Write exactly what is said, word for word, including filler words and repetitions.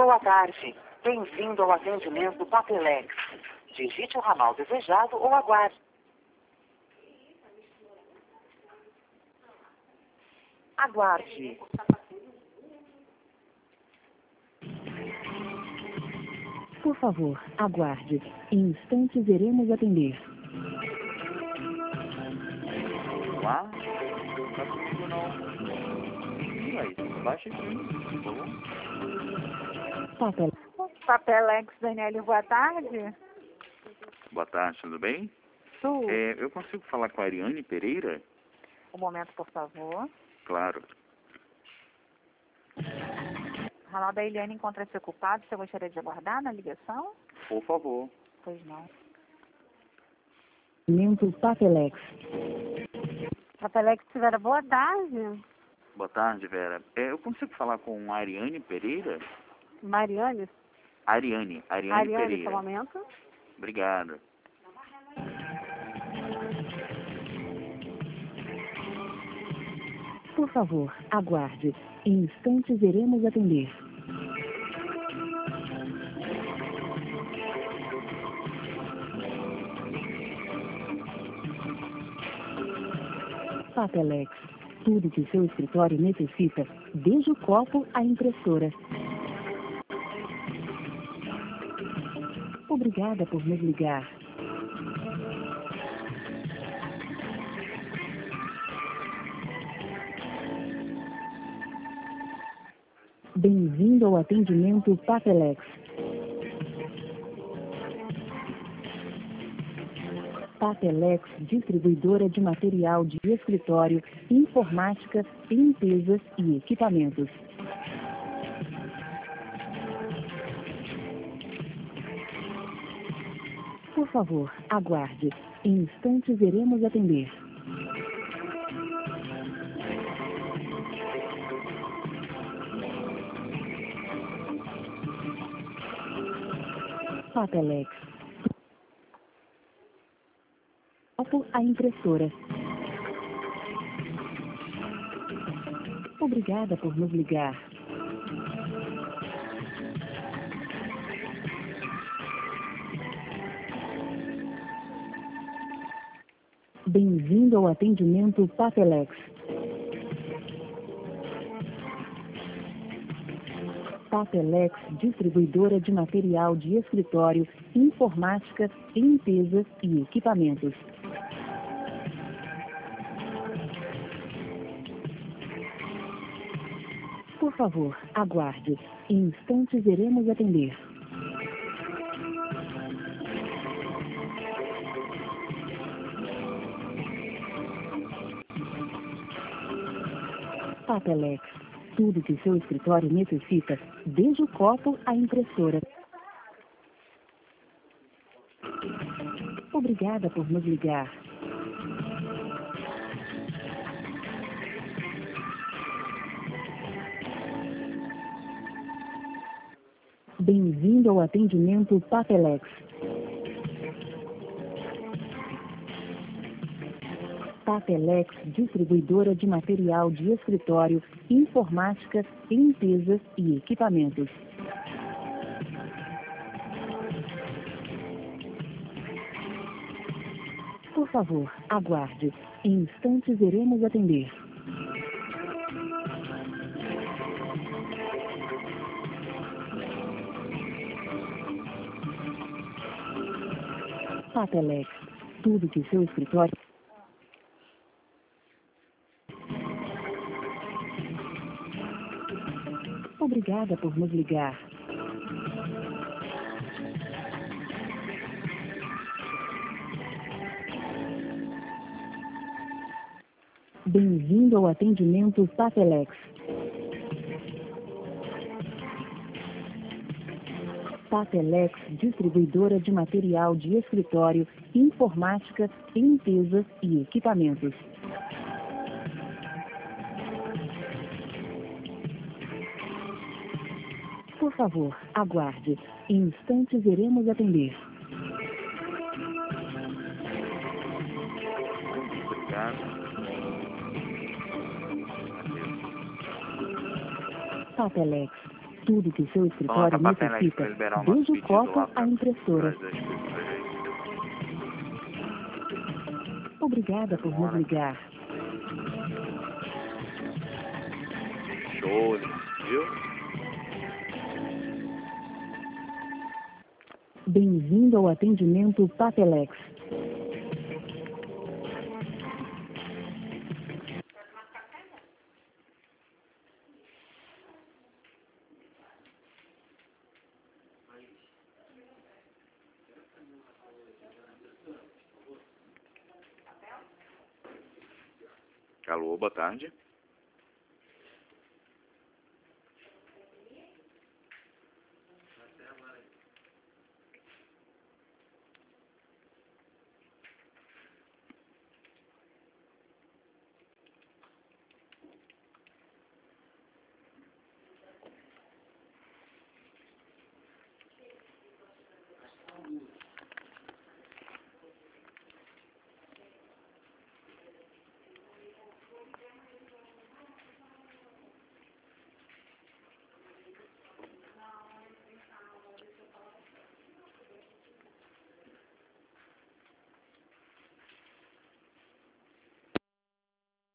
Boa tarde. Bem-vindo ao atendimento Papelex. Digite o ramal desejado ou aguarde. Aguarde. Por favor, aguarde. Em instantes iremos atender. Lá? Tá comigo não. Ih, aí, baixa aqui, por favor. Papel. Papelex, Daniele, boa tarde. Boa tarde, tudo bem? Tu, É, eu consigo falar com a Ariane Pereira? um momento, por favor. Claro. O ramal da Eliane encontra-se ocupado. Você gostaria de aguardar na ligação? Por favor. Pois não. Atendimento Papelex. Papelex, Vera, boa tarde. Boa tarde, Vera. É, eu consigo falar com a Ariane Pereira? Mariane? Ariane, Ariane, Ariane, Pereira. só um momento. Obrigado. Por favor, aguarde. Em instantes iremos atender. Papelex. Tudo que seu escritório necessita, desde o copo à impressora. Obrigada por nos ligar. Bem-vindo ao atendimento Papelex. Papelex, distribuidora de material de escritório, informática, limpezas e equipamentos. Por favor, aguarde. Em instantes iremos atender. Papelex. Copo à impressora. Obrigada por nos ligar. Bem-vindo ao atendimento Papelex. Papelex, distribuidora de material de escritório, informática, limpezas e equipamentos. Por favor, aguarde. Em instantes iremos atender. Papelex. Tudo que seu escritório necessita, desde o copo à impressora. Obrigada por nos ligar. Bem-vindo ao atendimento Papelex. Papelex, distribuidora de material de escritório, informática, limpezas e equipamentos. Por favor, aguarde. Em instantes iremos atender. Papelex. Tudo que seu escritório... Obrigada por nos ligar. Bem-vindo ao atendimento Papelex. Papelex, distribuidora de material de escritório, informática, limpezas e equipamentos. Por favor, aguarde. Em instantes iremos atender. Obrigado. Papelex. Tudo que seu escritório Vamos pra Papelex necessita, pra liberar o nosso desde o pedido lá copo pra à impressora. trazer as coisas pra gente. Obrigada por nos Demora. ligar. Show, viu? Bem-vindo ao atendimento Papelex. Alô, boa tarde.